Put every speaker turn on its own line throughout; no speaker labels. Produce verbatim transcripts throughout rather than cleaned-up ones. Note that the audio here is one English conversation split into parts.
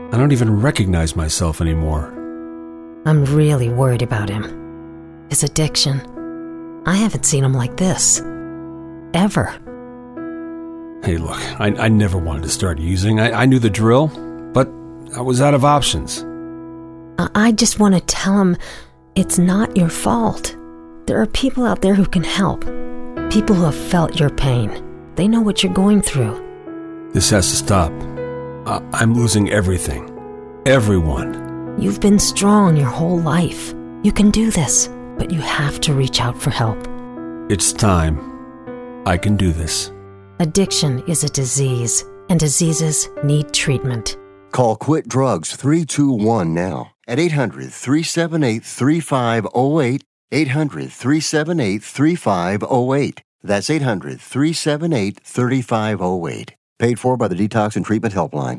I don't even recognize myself anymore.
I'm really worried about him. His addiction. I haven't seen him like this. Ever.
Hey, look, I, I never wanted to start using. I, I knew the drill, but I was out of options.
I, I just want to tell him it's not your fault. There are people out there who can help. People who have felt your pain. They know what you're going through.
This has to stop. I, I'm losing everything. Everyone.
You've been strong your whole life. You can do this, but you have to reach out for help.
It's time. I can do this.
Addiction is a disease, and diseases need treatment.
Call Quit Drugs three two one now at eight hundred, three seven eight, three five zero eight, eight hundred, three seven eight, three five zero eight. That's eight hundred, three seven eight, three five zero eight. Paid for by the Detox and Treatment Helpline.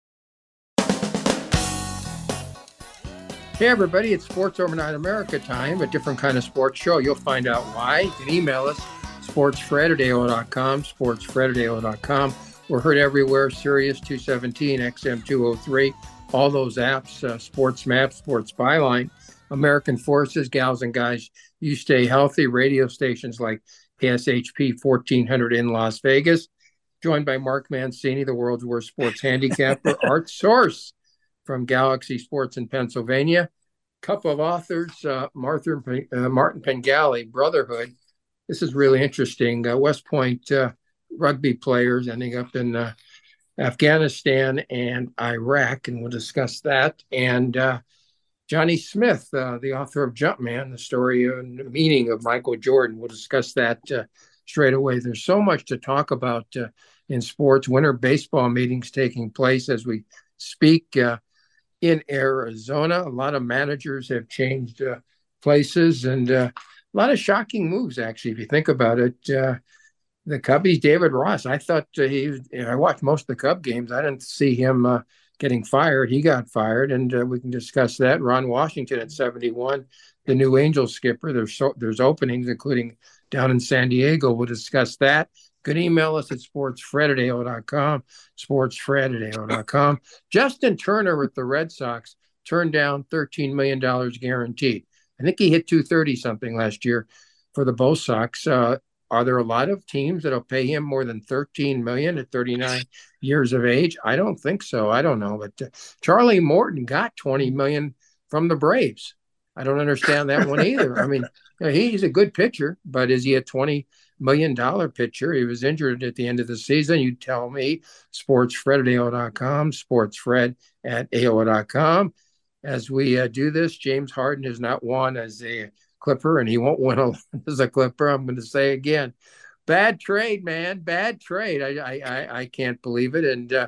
Hey everybody, it's Sports Overnight America time, a different kind of sports show. You'll find out why. You can email us, sportsfred at A O L dot com, sportsfred at A O L dot com. We're heard everywhere, Sirius two seventeen, X M two oh three, all those apps, uh, Sports Map, Sports Byline, American Forces, Gals and Guys, You Stay Healthy, radio stations like K S H P fourteen hundred in Las Vegas, joined by Mark Mancini, the world's worst sports handicapper, Art Source from Galaxy Sports in Pennsylvania, couple of authors, uh, Martha, uh, Martin Pengali, Brotherhood. This is really interesting. Uh, West Point uh, rugby players ending up in uh, Afghanistan and Iraq, and we'll discuss that. And uh, Johnny Smith, uh, the author of Jumpman, the story and meaning of Michael Jordan. We'll discuss that uh, straight away. There's so much to talk about uh, in sports. Winter baseball meetings taking place as we speak uh, in Arizona. A lot of managers have changed uh, places, and uh, a lot of shocking moves, actually, if you think about it. Uh, the Cubbies, David Ross, I thought uh, he, I watched most of the Cub games. I didn't see him uh, getting fired. He got fired, and uh, we can discuss that. Ron Washington at seventy-one, the new Angels skipper. There's so, there's openings, including down in San Diego. We'll discuss that. You can email us at sportsfred at A O L dot com, sportsfred at A O L dot com. Justin Turner with the Red Sox turned down thirteen million dollars guaranteed. I think he hit two thirty something last year for the Bo Sox. Uh, are there a lot of teams that'll pay him more than thirteen million dollars at thirty-nine years of age? I don't think so. I don't know. But uh, Charlie Morton got twenty million dollars from the Braves. I don't understand that one either. I mean, you know, he's a good pitcher, but is he a twenty million dollars pitcher? He was injured at the end of the season. You tell me. SportsFred at A O L dot com, SportsFred at A O L dot com. As we uh, do this, James Harden has not won as a Clipper, and he won't win a, as a Clipper. I'm going to say again, bad trade, man, bad trade. I I, I can't believe it. And uh,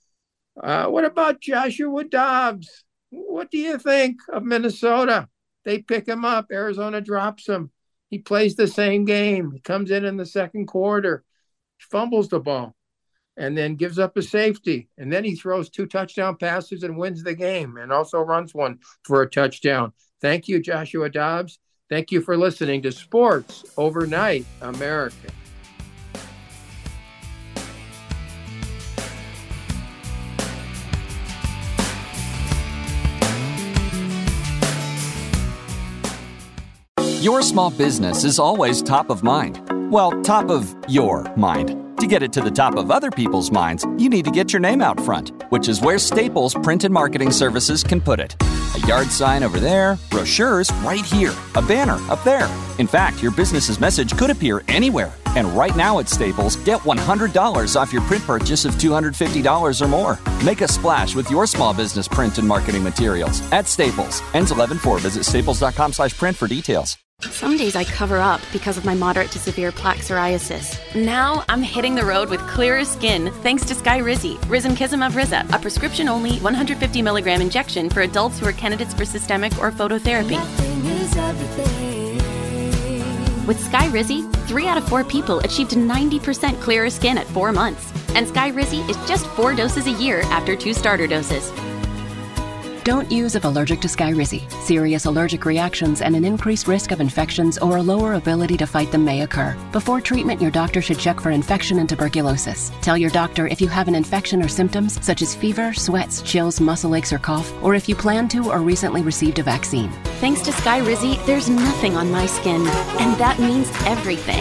uh, what about Joshua Dobbs? What do you think of Minnesota? They pick him up. Arizona drops him. He plays the same game. He comes in in the second quarter, fumbles the ball, and then gives up a safety. And then he throws two touchdown passes and wins the game, and also runs one for a touchdown. Thank you, Joshua Dobbs. Thank you for listening to Sports Overnight America.
Your small business is always top of mind. Well, top of your mind. To get it to the top of other people's minds, you need to get your name out front, which is where Staples Print and Marketing Services can put it. A yard sign over there, brochures right here, a banner up there. In fact, your business's message could appear anywhere. And right now at Staples, get one hundred dollars off your print purchase of two hundred fifty dollars or more. Make a splash with your small business print and marketing materials at Staples. Ends eleven four. Visit staples.com slash print for details.
Some days I cover up because of my moderate to severe plaque psoriasis. Now I'm hitting the road with clearer skin thanks to Skyrizi, Risankizumab Riza, a prescription-only one hundred fifty milligram injection for adults who are candidates for systemic or phototherapy. With Skyrizi, three out of four people achieved ninety percent clearer skin at four months. And Skyrizi is just four doses a year after two starter doses.
Don't use if allergic to Skyrizi. Serious allergic reactions and an increased risk of infections or a lower ability to fight them may occur. Before treatment, your doctor should check for infection and tuberculosis. Tell your doctor if you have an infection or symptoms such as fever, sweats, chills, muscle aches, or cough, or if you plan to or recently received a vaccine.
Thanks to Skyrizi, there's nothing on my skin, and that means everything.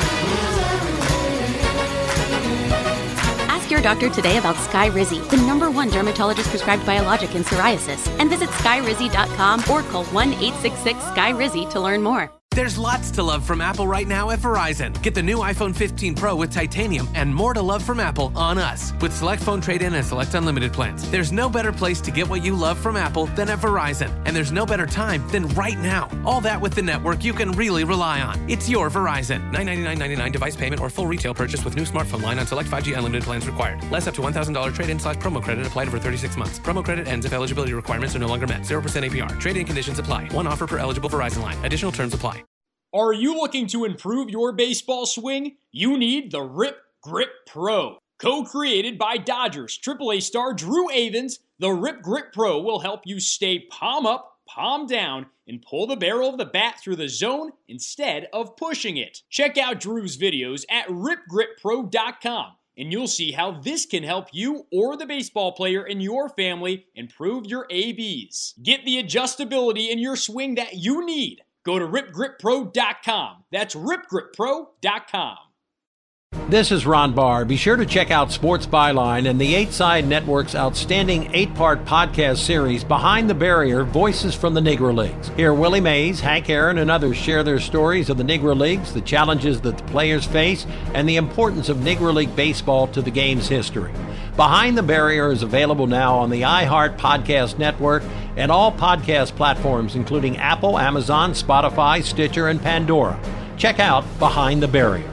Ask your doctor today about Skyrizi, the number one dermatologist-prescribed biologic in psoriasis, and visit skyrizi dot com or call one eight six six Skyrizi to learn more.
There's lots to love from Apple right now at Verizon. Get the new iPhone fifteen Pro with titanium and more to love from Apple on us with select phone trade-in and select unlimited plans. There's no better place to get what you love from Apple than at Verizon. And there's no better time than right now. All that with the network you can really rely on. It's your Verizon. nine ninety-nine ninety-nine device payment or full retail purchase with new smartphone line on select five G unlimited plans required. Less up to one thousand dollars trade-in slash promo credit applied over thirty-six months. Promo credit ends if eligibility requirements are no longer met. zero percent A P R. Trade-in conditions apply. One offer per eligible Verizon line. Additional terms apply.
Are you looking to improve your baseball swing? You need the Rip Grip Pro. Co-created by Dodgers triple A star Drew Avans, the Rip Grip Pro will help you stay palm up, palm down, and pull the barrel of the bat through the zone instead of pushing it. Check out Drew's videos at rip grip pro dot com, and you'll see how this can help you or the baseball player in your family improve your A Bs. Get the adjustability in your swing that you need. Go to rip grip pro dot com. That's rip grip pro dot com.
This is Ron Barr. Be sure to check out Sports Byline and the Eight Side Network's outstanding eight-part podcast series, Behind the Barrier, Voices from the Negro Leagues. Here, Willie Mays, Hank Aaron, and others share their stories of the Negro Leagues, the challenges that the players face, and the importance of Negro League baseball to the game's history. Behind the Barrier is available now on the iHeart Podcast Network and all podcast platforms, including Apple, Amazon, Spotify, Stitcher, and Pandora. Check out Behind the Barrier.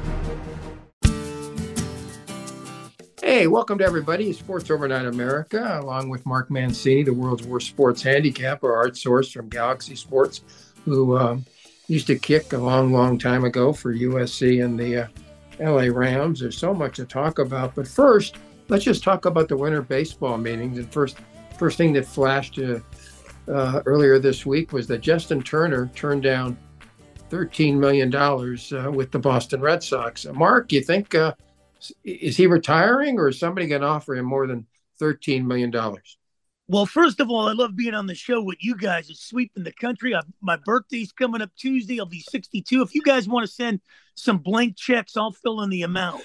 Hey, welcome to everybody. Sports Overnight America, along with Mark Mancini, the world's worst sports handicapper, art source from Galaxy Sports, who um, used to kick a long, long time ago for U S C and the uh, L A Rams. There's so much to talk about. But first, let's just talk about the winter baseball meetings. And first, first thing that flashed uh, uh, earlier this week was that Justin Turner turned down thirteen million dollars uh, with the Boston Red Sox. Uh, Mark, you think... Uh, Is he retiring, or is somebody going to offer him more than thirteen million dollars?
Well, first of all, I love being on the show with you guys. It's sweeping the country. I, my birthday's coming up Tuesday. I'll be sixty-two. If you guys want to send some blank checks, I'll fill in the amount.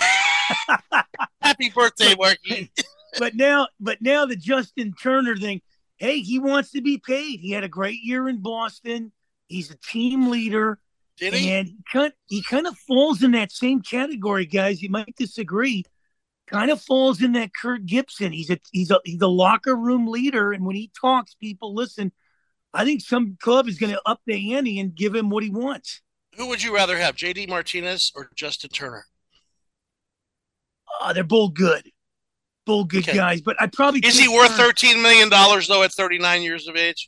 Happy birthday, Marky.
but now, but now the Justin Turner thing. Hey, he wants to be paid. He had a great year in Boston. He's a team leader.
Did he?
And he kind, he kind of falls in that same category, guys. You might disagree. Kind of falls in that Kurt Gibson. He's a he's a he's a locker room leader, and when he talks, people listen. I think some club is going to up the ante and give him what he wants.
Who would you rather have, J D Martinez or Justin Turner?
Uh, they're both good, both good
Okay.
guys. But I probably
Is he worth thirteen million dollars though at thirty-nine years of age?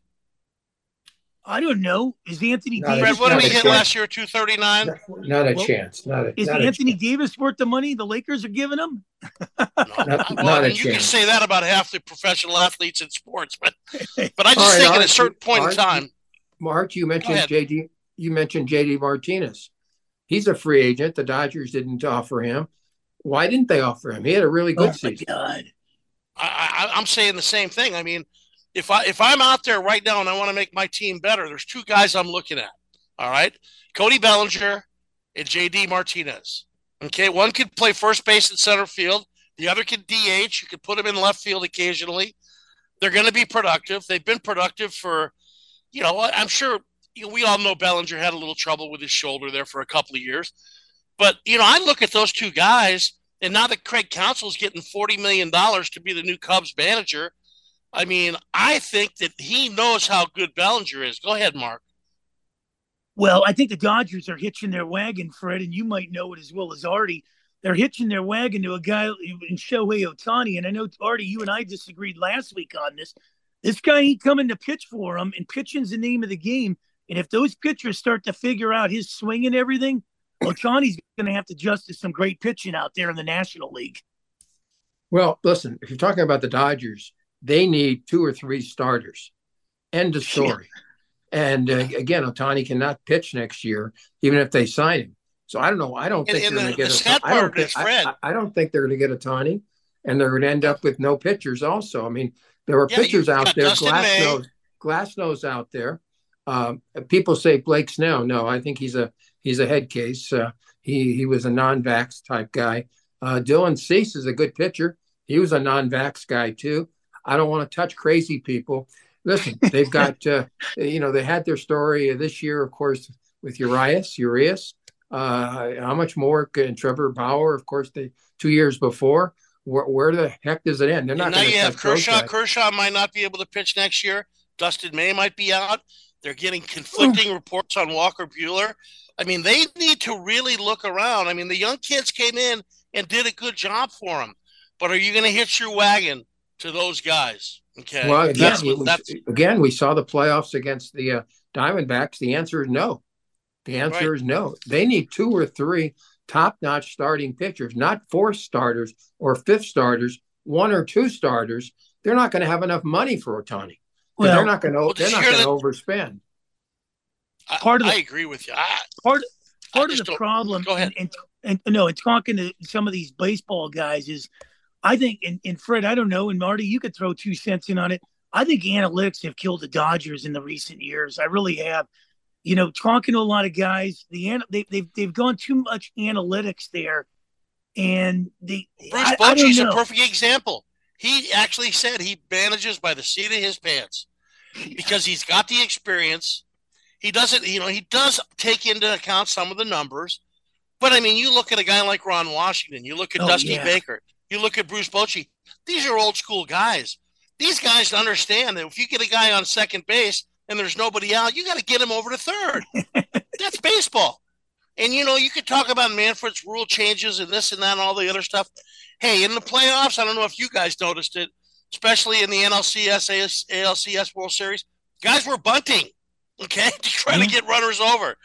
I don't know. Is Anthony
Not a-
Davis?
Fred, what did
not
we
a
hit
chance.
last year? two thirty-nine.
Not, not a
Well,
chance. Not a.
Is
not a
Anthony
chance.
Davis worth the money the Lakers are giving him?
Not,
Well,
not a
you can
chance.
say that about half the professional athletes in sports, but but I
All
just
right,
think at
Art,
a certain point
Art,
in time.
Mark, you
Go
mentioned
ahead.
J D. You mentioned J D Martinez. He's a free agent. The Dodgers didn't offer him. Why didn't they offer him? He had a really good
Oh my
season.
God!
I, I, I'm saying the same thing. I mean, if I if I'm out there right now and I want to make my team better, there's two guys I'm looking at. All right, Cody Bellinger and J D Martinez. Okay, one could play first base and center field. The other can D H. You could put them in left field occasionally. They're going to be productive. They've been productive for, you know, I'm sure you know, we all know Bellinger had a little trouble with his shoulder there for a couple of years. But, you know, I look at those two guys, and now that Craig Counsell's getting forty million dollars to be the new Cubs manager, I mean, I think that he knows how good Bellinger is. Go ahead, Mark.
Well, I think the Dodgers are hitching their wagon, Fred, and you might know it as well as Artie. They're hitching their wagon to a guy in Shohei Ohtani, and I know, Artie, you and I disagreed last week on this. This guy ain't coming to pitch for him, and pitching's the name of the game. And if those pitchers start to figure out his swing and everything, Ohtani's going to have to adjust to some great pitching out there in the National League.
Well, listen, if you're talking about the Dodgers, they need two or three starters. End of story. And uh, again, Ohtani cannot pitch next year, even if they sign him. So I don't know. I don't think
and,
they're
and
going to
the,
get
the
a. I don't,
is
think,
Fred.
I, I don't think they're going to get Ohtani, and they're going to end up with no pitchers. Also, I mean, there were
yeah,
pitchers out there.
Dustin
Glassnose, Glassnose out there. Um, people say Blake Snell. No, I think he's a he's a head case. Uh, he he was a non-vax type guy. Uh, Dylan Cease is a good pitcher. He was a non-vax guy too. I don't want to touch crazy people. Listen, they've got, uh, you know, they had their story this year, of course, with Urias, Urias. Uh, how much more can Trevor Bauer, of course, they two years before. Where, where the heck does it end? They're not
and now
going to
you have
touch those
Kershaw.
guys.
Kershaw might not be able to pitch next year. Dustin May might be out. They're getting conflicting reports on Walker Buehler. I mean, they need to really look around. I mean, the young kids came in and did a good job for them. But are you going to hitch your wagon to those guys? Okay.
Well, again,
that's
we,
what, that's,
again, we saw the playoffs against the uh, Diamondbacks. The answer is no. The answer
right.
is no. They need two or three top-notch starting pitchers, not four starters or fifth starters, one or two starters. They're not going to have enough money for Ohtani. Well, they're not going to.
Well,
they're not going to overspend.
I,
part of the,
I agree with you. I,
part part
I
of the problem.
Go ahead.
And, and, and no, and talking to some of these baseball guys is, I think, and, and Fred, I don't know, and Marty, you could throw two cents in on it. I think analytics have killed the Dodgers in the recent years. I really have. You know, talking to a lot of guys, the they, they've they've gone too much analytics there, and the
Bruce Bochy's a perfect example. He actually said he manages by the seat of his pants because he's got the experience. He doesn't, you know, he does take into account some of the numbers, but I mean, you look at a guy like Ron Washington, you look at
oh,
Dusty
yeah.
Baker, you look at Bruce Bochy. These are old school guys. These guys understand that if you get a guy on second base and there's nobody out, you got to get him over to third. That's baseball. And, you know, you could talk about Manfred's rule changes and this and that and all the other stuff. Hey, in the playoffs, I don't know if you guys noticed it, especially in the N L C S, A L C S World Series, guys were bunting, okay, to try to get runners over.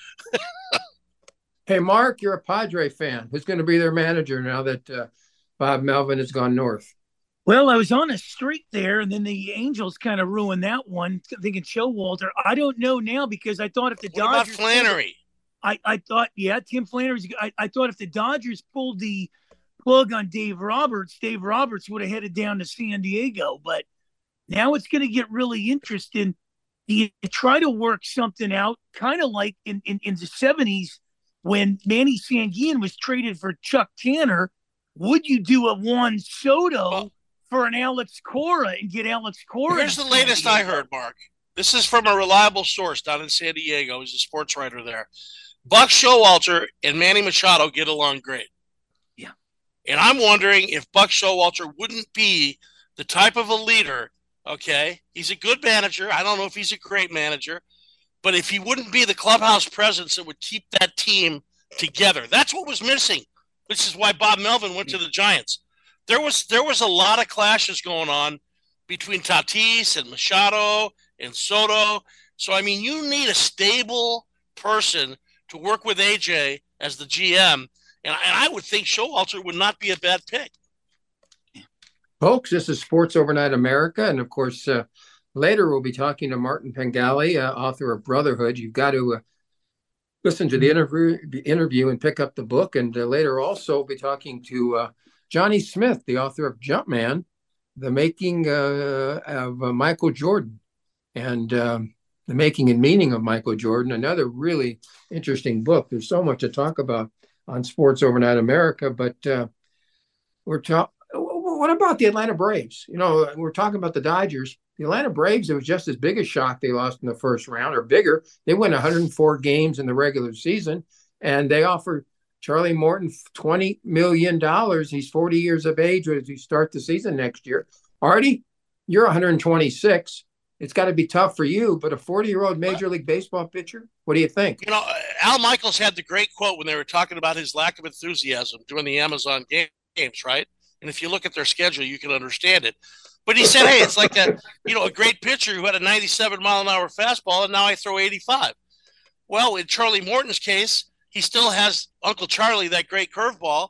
Hey, Mark, you're a Padre fan. Who's going to be their manager now that uh, Bob Melvin has gone north?
Well, I was on a streak there, and then the Angels kind of ruined that one, thinking Showalter. I don't know now because I thought if the
what
Dodgers
about Flannery?
I, I thought, yeah, Tim Flannery's. I, I thought if the Dodgers pulled the plug on Dave Roberts, Dave Roberts would have headed down to San Diego. But now it's going to get really interesting. You try to work something out, kind of like in, in, in the seventies when Manny Sanguillen was traded for Chuck Tanner. Would you do a Juan Soto
well,
for an Alex Cora and get Alex Cora?
Here's the latest I heard, Mark. This is from a reliable source down in San Diego. He's a sports writer there. Buck Showalter and Manny Machado get along great.
Yeah.
And I'm wondering if Buck Showalter wouldn't be the type of a leader, okay? He's a good manager. I don't know if he's a great manager. But if he wouldn't be the clubhouse presence that would keep that team together. That's what was missing. This is why Bob Melvin went to the Giants. There was there was a lot of clashes going on between Tatis and Machado and Soto. So, I mean, you need a stable person to work with A J as the G M. And, and I would think Showalter would not be a bad pick.
Folks, this is Sports Overnight America. And, of course, uh, later we'll be talking to Martin Pengali, uh, author of Brotherhood. You've got to uh, listen to the interview, the interview and pick up the book. And uh, later also we'll be talking to uh, Johnny Smith, the author of Jumpman, the making uh, of uh, Michael Jordan, and um, the making and meaning of Michael Jordan, another really interesting book. There's so much to talk about on Sports Overnight America, but uh, we're talking. What about the Atlanta Braves? You know, we're talking about the Dodgers. The Atlanta Braves, it was just as big a shock they lost in the first round, or bigger. They won one hundred four games in the regular season, and they offered Charlie Morton twenty million dollars. He's forty years of age as you start the season next year. Artie, you're one hundred twenty-six. It's got to be tough for you, but a forty-year-old Major League Baseball pitcher, what do you think?
You know, Al Michaels had the great quote when they were talking about his lack of enthusiasm during the Amazon games, right? And if you look at their schedule, you can understand it. But he said, hey, it's like a, you know, a great pitcher who had a ninety-seven mile an hour fastball, and now I throw eighty-five. Well, in Charlie Morton's case, he still has Uncle Charlie, that great curveball.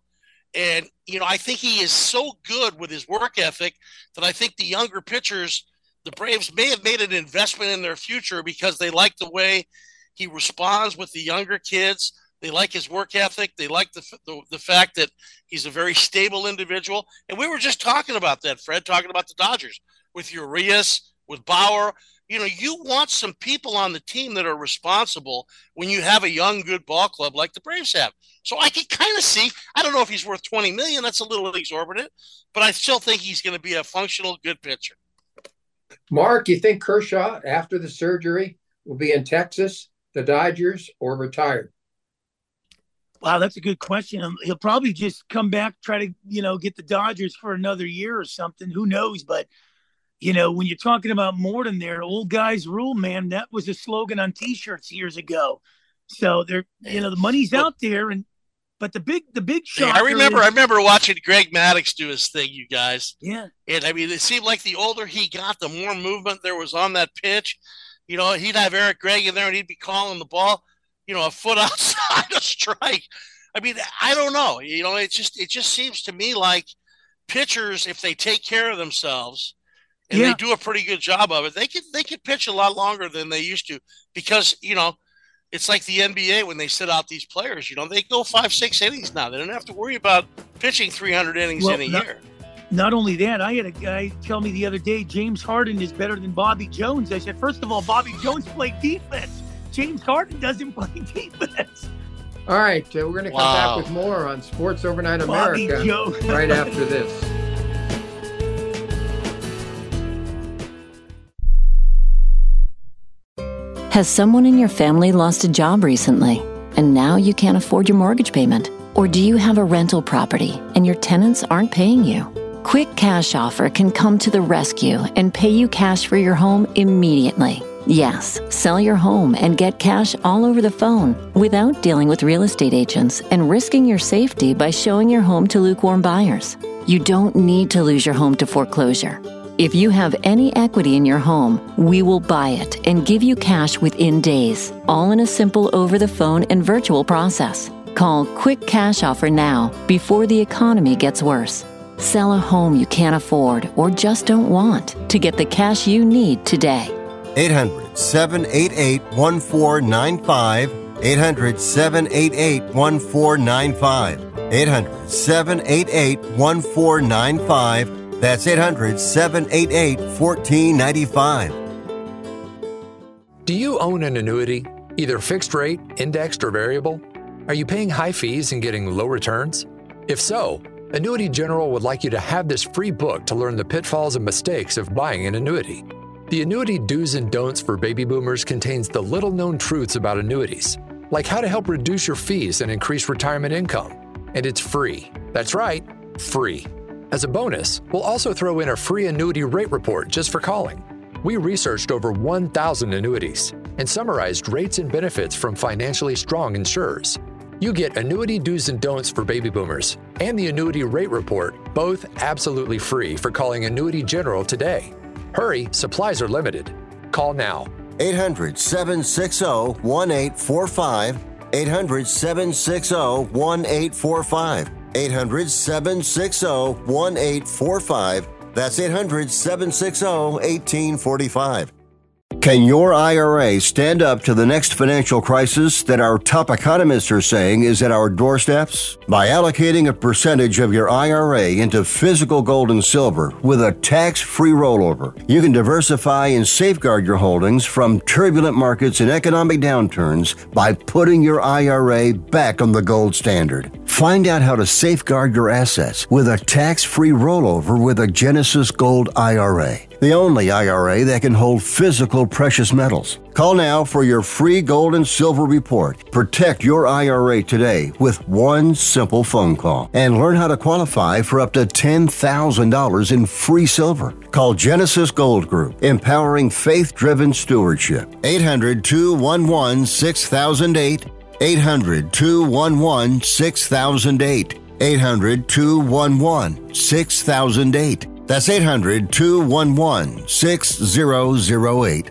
And, you know, I think he is so good with his work ethic that I think the younger pitchers, the Braves may have made an investment in their future because they like the way he responds with the younger kids. They like his work ethic. They like the, the the fact that he's a very stable individual. And we were just talking about that, Fred, talking about the Dodgers with Urias, with Bauer. You know, you want some people on the team that are responsible when you have a young, good ball club like the Braves have. So I can kind of see, I don't know if he's worth twenty million dollars. That's a little exorbitant, but I still think he's going to be a functional, good pitcher.
Mark, you think Kershaw, after the surgery, will be in Texas, the Dodgers, or retired?
Wow, that's a good question. He'll probably just come back, try to, you know, get the Dodgers for another year or something. Who knows? But, you know, when you're talking about Morton there, old guys rule, man, that was a slogan on T-shirts years ago. So they're, you know, the money's out there, and but the big, the big shot.
I remember, is, I remember watching Greg Maddux do his thing, you guys.
Yeah.
And I mean, it seemed like the older he got, the more movement there was on that pitch. You know, he'd have Eric Gregg in there, and he'd be calling the ball, you know, a foot outside a strike. I mean, I don't know. You know, it just it just seems to me like pitchers, if they take care of themselves and yeah. they do a pretty good job of it, they could they could pitch a lot longer than they used to, because, you know, it's like the N B A when they sit out these players. You know, they go five, six innings now. They don't have to worry about pitching three hundred innings well, in a
not,
year.
Not only that, I had a guy tell me the other day, James Harden is better than Bobby Jones. I said, first of all, Bobby Jones played defense. James Harden doesn't play defense.
All right, uh, we're going to come wow. back with more on Sports Overnight America right after this.
Has someone in your family lost a job recently, and now you can't afford your mortgage payment? Or do you have a rental property and your tenants aren't paying you? Quick Cash Offer can come to the rescue and pay you cash for your home immediately. Yes, sell your home and get cash all over the phone without dealing with real estate agents and risking your safety by showing your home to lukewarm buyers. You don't need to lose your home to foreclosure. If you have any equity in your home, we will buy it and give you cash within days, all in a simple over-the-phone and virtual process. Call Quick Cash Offer now before the economy gets worse. Sell a home you can't afford or just don't want to get the cash you need today.
eight hundred, seven eight eight, one four nine five. eight hundred, seven eight eight, one four nine five. eight hundred, seven eight eight, one four nine five. That's eight hundred, seven eight eight, one four nine five.
Do you own an annuity, either fixed rate, indexed, or variable? Are you paying high fees and getting low returns? If so, Annuity General would like you to have this free book to learn the pitfalls and mistakes of buying an annuity. The Annuity Do's and Don'ts for Baby Boomers contains the little-known truths about annuities, like how to help reduce your fees and increase retirement income. And it's free. That's right, free. As a bonus, we'll also throw in a free annuity rate report just for calling. We researched over one thousand annuities and summarized rates and benefits from financially strong insurers. You get Annuity Do's and Don'ts for Baby Boomers and the Annuity Rate Report, both absolutely free, for calling Annuity General today. Hurry, supplies are limited. Call now.
eight hundred, seven six zero, one eight four five. eight hundred, seven six zero, one eight four five. eight hundred, seven six zero, one eight four five. That's eight hundred, seven six zero, one eight four five. Can your I R A stand up to the next financial crisis that our top economists are saying is at our doorsteps? By allocating a percentage of your I R A into physical gold and silver with a tax-free rollover, you can diversify and safeguard your holdings from turbulent markets and economic downturns by putting your I R A back on the gold standard. Find out how to safeguard your assets with a tax-free rollover with a Genesis Gold I R A, the only I R A that can hold physical precious metals. Call now for your free gold and silver report. Protect your I R A today with one simple phone call and learn how to qualify for up to ten thousand dollars in free silver. Call Genesis Gold Group, empowering faith-driven stewardship. eight hundred, two one one, six thousand eight. eight hundred, two one one, six thousand eight. eight hundred, two one one, six thousand eight. That's eight hundred, two one one, six thousand eight.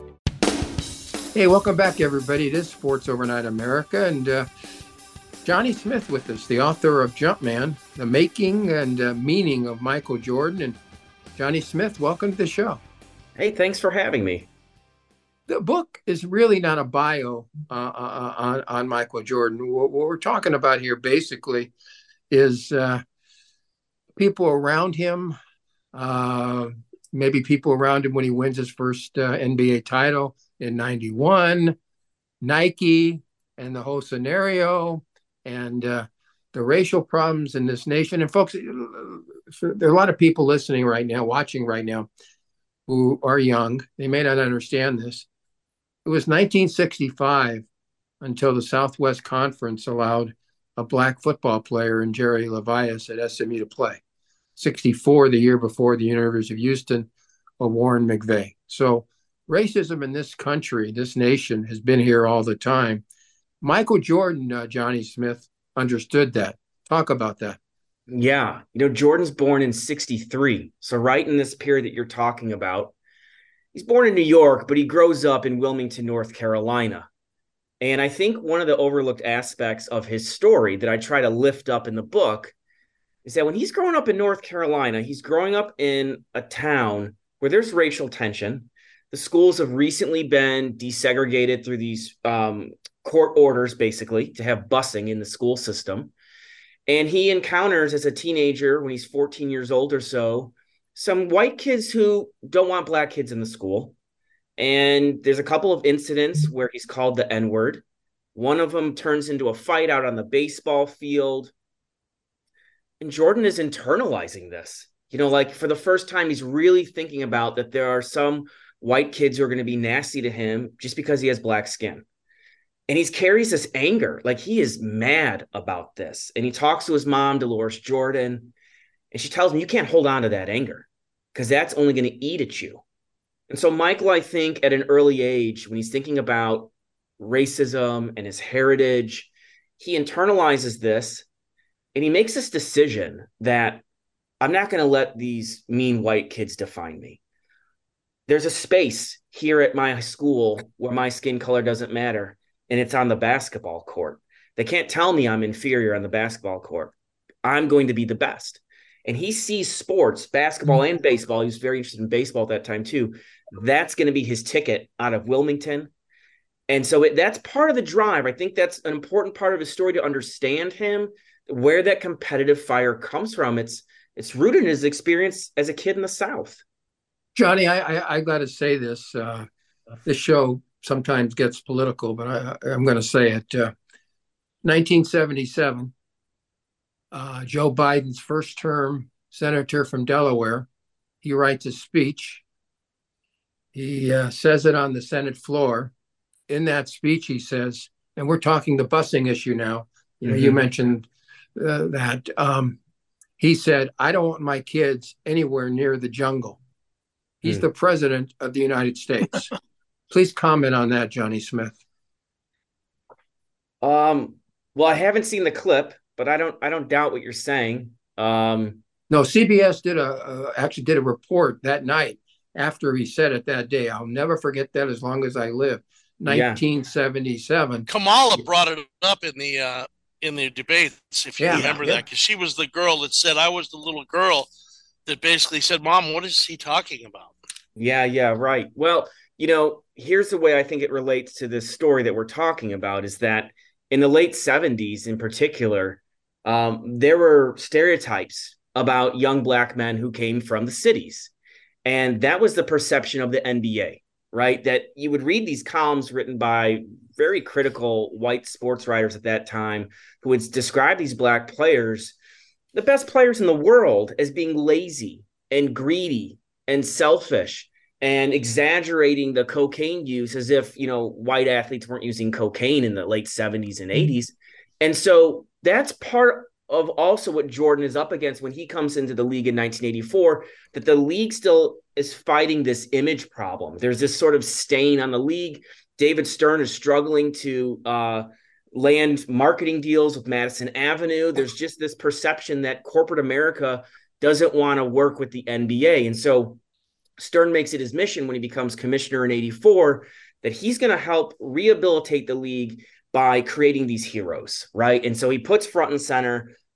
Hey, welcome back, everybody. It is Sports Overnight America, and uh, Johnny Smith with us, the author of Jumpman, the making and uh, meaning of Michael Jordan. And Johnny Smith, welcome to the show.
Hey, thanks for having me.
The book is really not a bio uh, uh, on, on Michael Jordan. What, what we're talking about here basically is uh, people around him, uh, maybe people around him when he wins his first uh, N B A title in ninety-one, Nike, and the whole scenario, and uh, the racial problems in this nation. And folks, there are a lot of people listening right now, watching right now, who are young. They may not understand this. It was nineteen sixty-five until the Southwest Conference allowed a black football player in Jerry Levias at S M U to play. sixty-four, the year before the University of Houston, or Warren McVeigh. So racism in this country, this nation, has been here all the time. Michael Jordan, uh, Johnny Smith, understood that. Talk about that.
Yeah. You know, Jordan's born in sixty-three. So right in this period that you're talking about, he's born in New York, but he grows up in Wilmington, North Carolina. And I think one of the overlooked aspects of his story that I try to lift up in the book is that when he's growing up in North Carolina, he's growing up in a town where there's racial tension. The schools have recently been desegregated through these um, court orders, basically, to have busing in the school system. And he encounters, as a teenager, when he's fourteen years old or so, some white kids who don't want black kids in the school. And there's a couple of incidents where he's called the N-word. One of them turns into a fight out on the baseball field. And Jordan is internalizing this. You know, like for the first time, he's really thinking about that there are some white kids who are going to be nasty to him just because he has black skin. And he carries this anger, like he is mad about this. And he talks to his mom, Dolores Jordan, and she tells him, you can't hold on to that anger because that's only going to eat at you. And so Michael, I think at an early age, when he's thinking about racism and his heritage, he internalizes this and he makes this decision that I'm not going to let these mean white kids define me. There's a space here at my school where my skin color doesn't matter, and it's on the basketball court. They can't tell me I'm inferior on the basketball court. I'm going to be the best. And he sees sports, basketball and baseball. He was very interested in baseball at that time too. That's going to be his ticket out of Wilmington. And so it, that's part of the drive. I think that's an important part of his story to understand him, where that competitive fire comes from. It's it's rooted in his experience as a kid in the South.
Johnny, I, I, I got to say this. Uh, this show sometimes gets political, but I, I'm going to say it. Uh, nineteen seventy-seven, uh, Joe Biden's first term senator from Delaware, he writes a speech. He uh, says it on the Senate floor. In that speech, he says, and we're talking the busing issue now. You know, mm-hmm. you mentioned uh, that. Um, he said, I don't want my kids anywhere near the jungle. He's mm. the president of the United States. Please comment on that, Johnny Smith.
Um, well, I haven't seen the clip, but I don't I don't doubt what you're saying. Um,
no, C B S did a uh, actually did a report that night after he said it that day. I'll never forget that as long as I live. nineteen seventy-seven.
Yeah. Kamala brought it up in the uh, in the debates, if you
yeah,
remember
yeah.
that, because she was the girl that said, I was the little girl that basically said, Mom, what is he talking about?
Yeah, yeah, right. Well, you know, here's the way I think it relates to this story that we're talking about is that in the late seventies in particular, um, there were stereotypes about young black men who came from the cities. And that was the perception of the N B A, right? That you would read these columns written by very critical white sports writers at that time who would describe these black players, the best players in the world, as being lazy and greedy and selfish and exaggerating the cocaine use as if, you know, white athletes weren't using cocaine in the late seventies and eighties. And so that's part of also what Jordan is up against when he comes into the league in nineteen eighty-four, that the league still is fighting this image problem. There's this sort of stain on the league. David Stern is struggling to uh, land marketing deals with Madison Avenue. There's just this perception that corporate America doesn't want to work with the N B A. And so Stern makes it his mission when he becomes commissioner in eighty-four that he's going to help rehabilitate the league by creating these heroes, right? And so he puts front and center